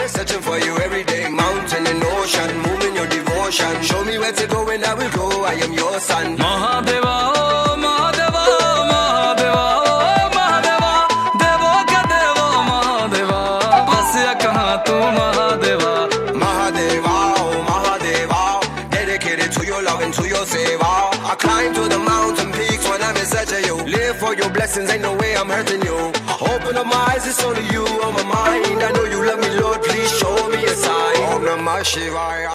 searching for you every day. Mountain and ocean, moving your devotion. Show me where to go and I will go. I am your son. Mahadeva, oh Mahadeva, Mahadeva, oh Mahadeva, Devo ka Devo Mahadeva, basya kahan tu Mahadeva. Mahadeva, oh Mahadeva, dedicated to your love and to your seva. I climb to the mountain peaks when I'm in search of you. Live for your blessings, ain't no way I'm hurting you. Open up my eyes, it's only you on my mind. I know you love me, Lord, please show me a sign. Om Namah Shivaya.